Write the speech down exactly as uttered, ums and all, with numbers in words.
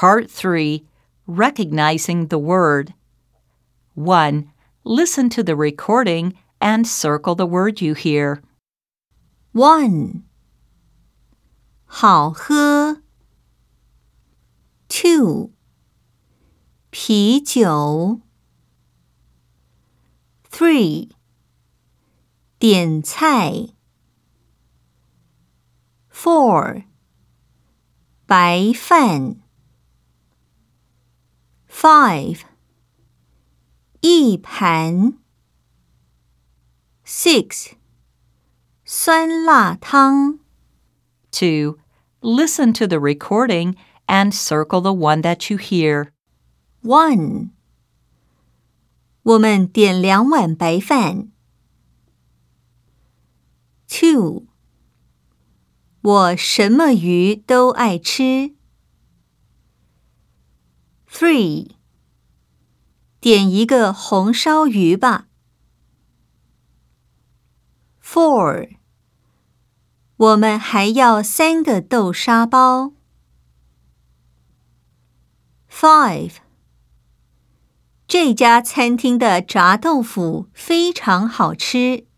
Part three, Recognizing the Word. one. Listen to the recording and circle the word you hear. one. 好喝 two. 啤酒 three. 点菜 four. 白饭 five. 一盘 six. 酸辣汤 two. Listen to the recording and circle the one that you hear. one. 我们点两碗白饭 two. 我什么鱼都爱吃 three. 点一个红烧鱼吧 four. 我们还要三个豆沙包 five. 这家餐厅的炸豆腐非常好吃